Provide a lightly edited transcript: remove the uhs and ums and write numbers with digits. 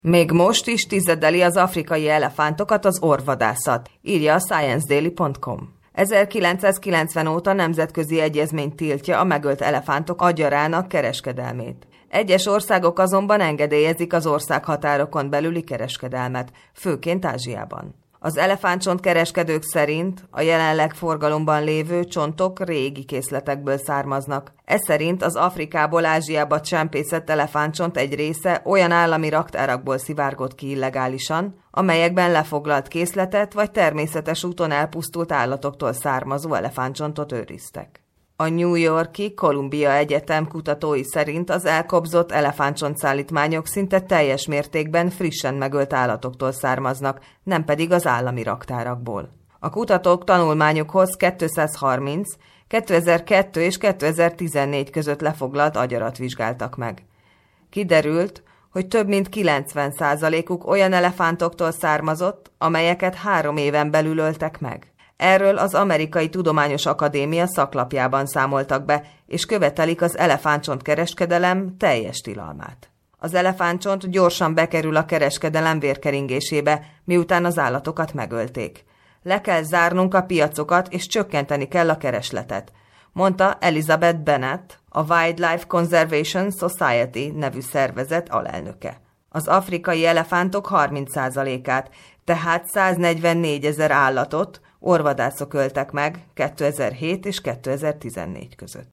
Még most is tizedeli az afrikai elefántokat az orvvadászat, írja a ScienceDaily.com. 1990 óta nemzetközi egyezmény tiltja a megölt elefántok agyarának kereskedelmét. Egyes országok azonban engedélyezik az országhatárokon belüli kereskedelmet, főként Ázsiában. Az elefántcsontkereskedők szerint a jelenleg forgalomban lévő csontok régi készletekből származnak. Ez szerint az Afrikából Ázsiába csempészett elefántcsont egy része olyan állami raktárakból szivárgott ki illegálisan, amelyekben lefoglalt készletet vagy természetes úton elpusztult állatoktól származó elefántcsontot őriztek. A New York-i Columbia Egyetem kutatói szerint az elkobzott elefántcsontszállítmányok szinte teljes mértékben frissen megölt állatoktól származnak, nem pedig az állami raktárakból. A kutatók tanulmányukhoz 230, 2002 és 2014 között lefoglalt agyarat vizsgáltak meg. Kiderült, hogy több mint 90%-uk olyan elefántoktól származott, amelyeket 3 éven belül öltek meg. Erről az Amerikai Tudományos Akadémia szaklapjában számoltak be, és követelik az elefántcsontkereskedelem teljes tilalmát. Az elefántcsont gyorsan bekerül a kereskedelem vérkeringésébe, miután az állatokat megölték. Le kell zárnunk a piacokat, és csökkenteni kell a keresletet, mondta Elizabeth Bennett, a Wildlife Conservation Society nevű szervezet alelnöke. Az afrikai elefántok 30%-át, tehát 144 000 állatot orvvadászok öltek meg 2007 és 2014 között.